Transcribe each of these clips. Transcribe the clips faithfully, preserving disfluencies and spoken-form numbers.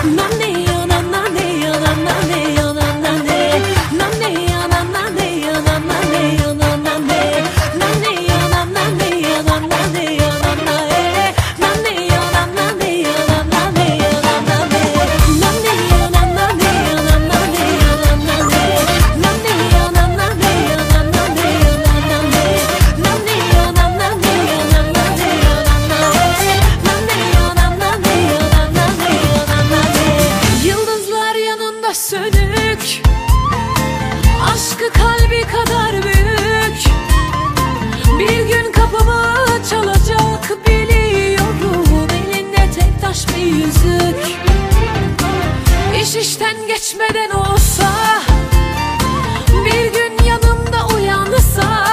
Sönük, aşkı kalbi kadar büyük, bir gün kapımı çalacak biliyorum. Elinde tek taş bir yüzük. İş işten geçmeden olsa, bir gün yanımda uyansa,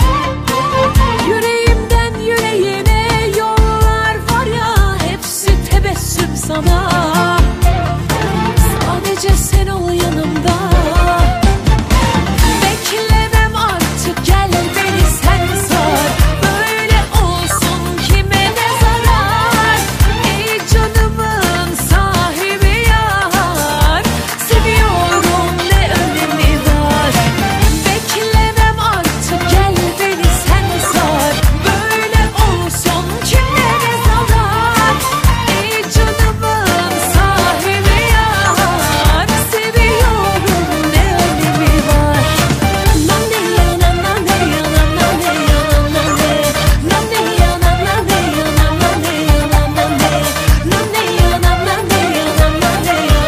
yüreğimden yüreğine yollar var ya, hepsi tebessüm sana. Sadece sen ol yanımda. Beklemem artık, gel beni sen sar. Böyle olsun kime ne zarar? Ey canımın sahibi yar, seviyorum ne önemi var? Beklemem artık, gel beni sen sar. Böyle olsun kime ne zarar? Ey canımın sahibi yar, seviyorum ne önemi var? Nane ya nane ya nane ya nane, nane ya nane ya nane ya nane, nane ya nane ya nane ya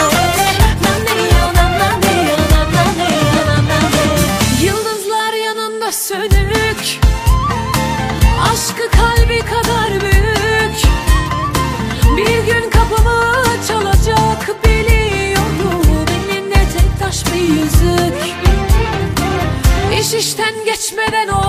nane, nane ya nane ya nane ya nane. Yıldızlar yanında sönük, aşkı kalbi kadar büyük, bir gün kapımı çalacak biliyorum. Elinde tek taş bir yüzük. İş işten geçmeden